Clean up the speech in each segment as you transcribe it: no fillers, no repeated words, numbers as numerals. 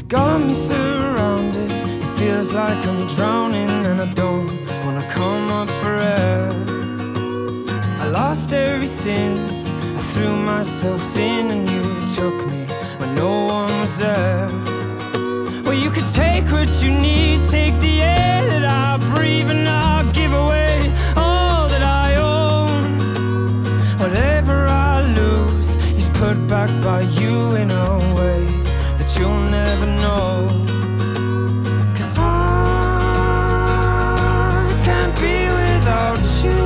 got me surrounded. It feels like I'm drowning and I don't wanna come up for air. I lost everything, I threw myself in and you took me when no one was there. Well, you could take what you need, take the air that I breathe, and I'll give away all that I own. Whatever I lose is put back by you in a way that you'll never know. 'Cause I can't be without you.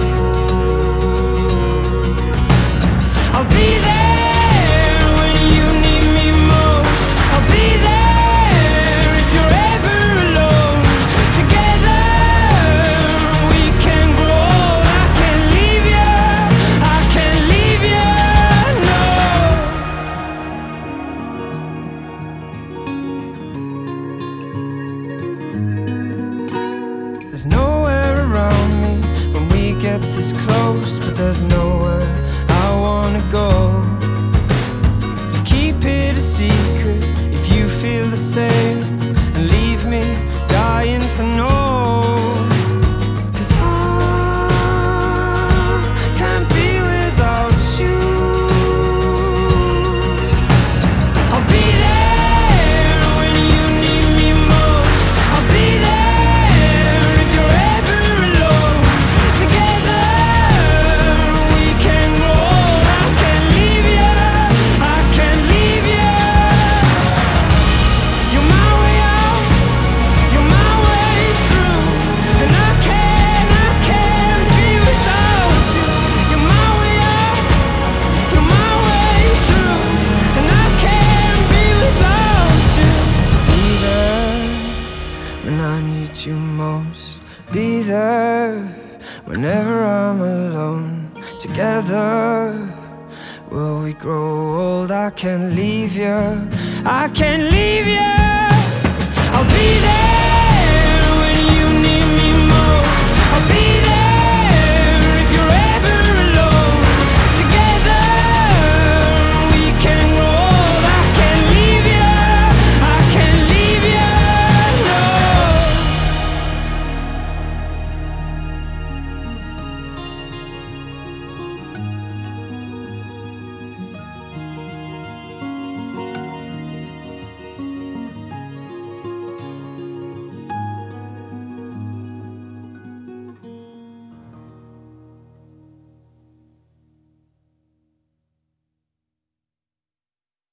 I'll be there when you need me most. I'll be there if you're ever alone. Together we can grow. I can't leave you, I can't leave you, no. There's nowhere around me when we get this close, but there's nowhere I wanna go. Keep it a secret if you feel the same, and leave me dying to know. 'Cause I can't be without you. I'll be there when you need me most. I'll be there if you're ever alone. Together we can grow. I can't leave you, I can't leave you. You're my way out, you're my way through, and I can't be without you. You're my way out, you're my way through, and I can't be without you. To be there when I need you most, be there whenever I'm alone. Together will we grow old? I can't leave you, I can't leave you. I'll be there